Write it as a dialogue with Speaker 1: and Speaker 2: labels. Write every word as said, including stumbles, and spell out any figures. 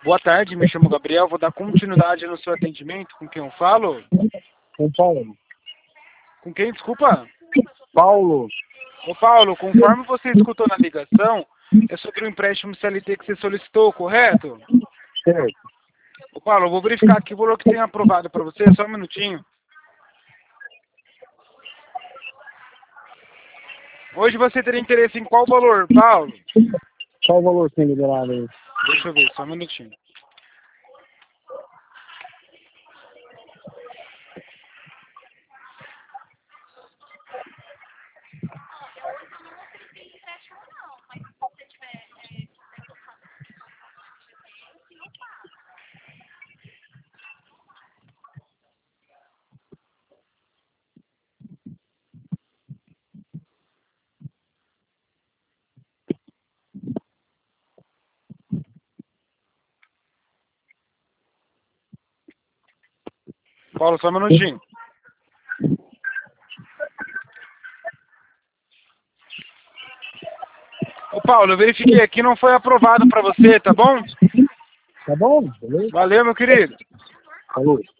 Speaker 1: Boa tarde, me chamo Gabriel, vou dar continuidade no seu atendimento. Com quem eu falo?
Speaker 2: Com Paulo.
Speaker 1: Com quem, desculpa?
Speaker 2: Paulo.
Speaker 1: Ô Paulo, conforme você escutou na ligação, é sobre o empréstimo C L T que você solicitou, correto?
Speaker 2: Certo.
Speaker 1: Ô Paulo, eu vou verificar aqui o valor que tem aprovado para você, só um minutinho. Hoje você teria interesse em qual valor, Paulo?
Speaker 2: Qual o valor que tem liberado aí?
Speaker 1: Deixa eu ver, só um minutinho. Paulo, só um minutinho. Ô Paulo, eu verifiquei aqui, não foi aprovado para você, tá bom?
Speaker 2: Tá bom? Beleza?
Speaker 1: Valeu, meu querido.
Speaker 2: Falou.